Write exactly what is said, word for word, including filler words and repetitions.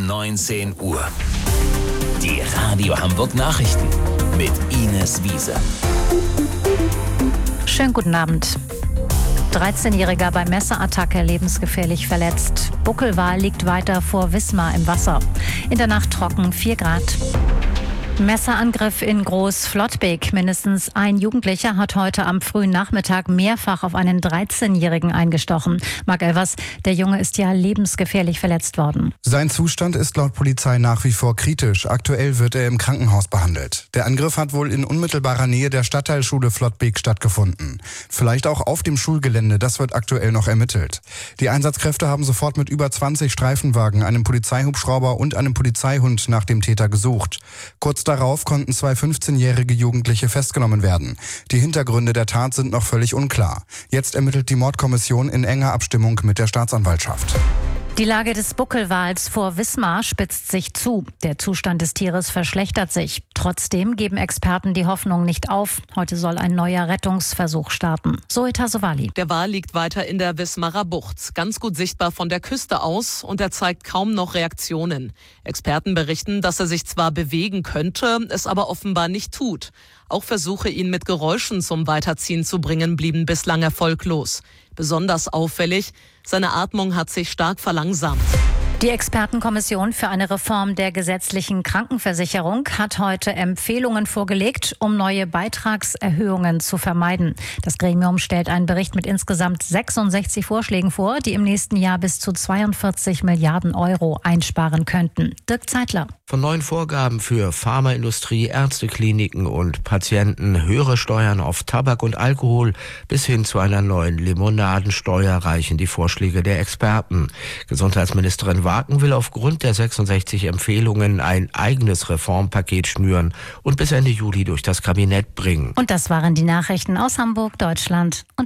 um neunzehn Uhr. Die Radio Hamburg Nachrichten mit Ines Wiese. Schönen guten Abend. dreizehnjähriger bei Messerattacke lebensgefährlich verletzt. Buckelwal liegt weiter vor Wismar im Wasser. In der Nacht trocken, vier Grad. Messerangriff in Groß-Flottbek. Mindestens ein Jugendlicher hat heute am frühen Nachmittag mehrfach auf einen dreizehnjährigen eingestochen. Marc Elvers, der Junge ist ja lebensgefährlich verletzt worden. Sein Zustand ist laut Polizei nach wie vor kritisch. Aktuell wird er im Krankenhaus behandelt. Der Angriff hat wohl in unmittelbarer Nähe der Stadtteilschule Flottbek stattgefunden. Vielleicht auch auf dem Schulgelände, das wird aktuell noch ermittelt. Die Einsatzkräfte haben sofort mit über zwanzig Streifenwagen, einem Polizeihubschrauber und einem Polizeihund nach dem Täter gesucht. Kurz darauf konnten zwei fünfzehnjährige Jugendliche festgenommen werden. Die Hintergründe der Tat sind noch völlig unklar. Jetzt ermittelt die Mordkommission in enger Abstimmung mit der Staatsanwaltschaft. Die Lage des Buckelwals vor Wismar spitzt sich zu. Der Zustand des Tieres verschlechtert sich. Trotzdem geben Experten die Hoffnung nicht auf. Heute soll ein neuer Rettungsversuch starten. Zoe Tassovali. Der Wal liegt weiter in der Wismarer Bucht, ganz gut sichtbar von der Küste aus, und er zeigt kaum noch Reaktionen. Experten berichten, dass er sich zwar bewegen könnte, es aber offenbar nicht tut. Auch Versuche, ihn mit Geräuschen zum Weiterziehen zu bringen, blieben bislang erfolglos. Besonders auffällig: seine Atmung hat sich stark verlangsamt. Die Expertenkommission für eine Reform der gesetzlichen Krankenversicherung hat heute Empfehlungen vorgelegt, um neue Beitragserhöhungen zu vermeiden. Das Gremium stellt einen Bericht mit insgesamt sechsundsechzig Vorschlägen vor, die im nächsten Jahr bis zu zweiundvierzig Milliarden Euro einsparen könnten. Dirk Zeitler. Von neuen Vorgaben für Pharmaindustrie, Ärztekliniken und Patienten, höhere Steuern auf Tabak und Alkohol bis hin zu einer neuen Limonadensteuer reichen die Vorschläge der Experten. Gesundheitsministerin Waken will aufgrund der sechsundsechzig Empfehlungen ein eigenes Reformpaket schnüren und bis Ende Juli durch das Kabinett bringen. Und das waren die Nachrichten aus Hamburg, Deutschland und